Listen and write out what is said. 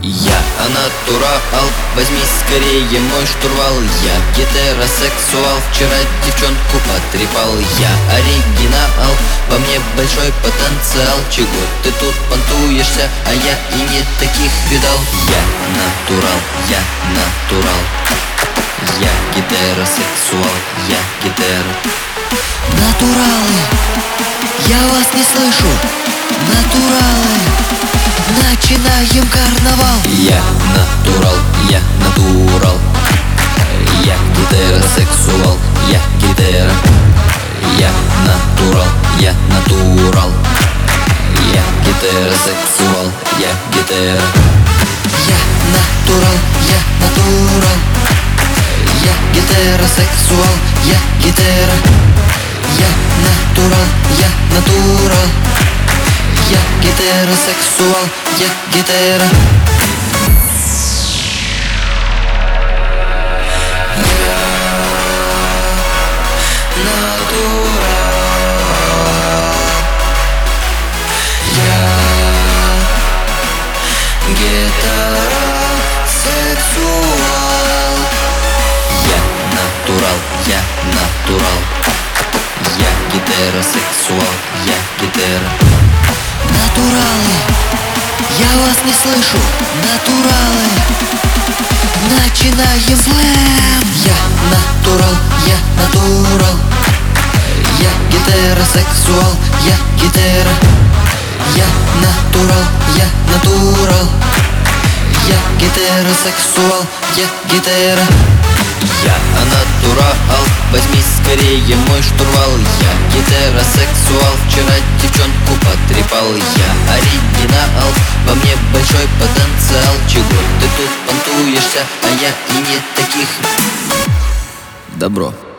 Я натурал, возьми скорее мой штурвал. Я гетеросексуал, вчера девчонку потрепал. Я оригинал, во мне большой потенциал. Чего ты тут понтуешься, а я и не таких видал. Я натурал, я гетеросексуал, я гетера. Натуралы, я вас не слышу. Натуралы, начинаем карнавал. Я натурал, я гетеросексуал, я гетера. Я натурал, я гетеросексуал, я гетера. Я натурал, я гетеросексуал, я гетера. Я натурал, я гетеросексуал, я гетера. Гетеросексуал. Я натурал, я гетеросексуал, я гетера. Натуралы, я вас не слышу. Натуралы, начинаем слэм. Я натурал, я гетеросексуал, я гетера. Я натурал, я гетеросексуал, я гетера. Я натурал, возьми скорее мой штурвал. Я гетеросексуал, вчера девчонку потрепал. Я оригинал, во мне большой потенциал. Чего ты тут понтуешься, а я и не таких. Добро.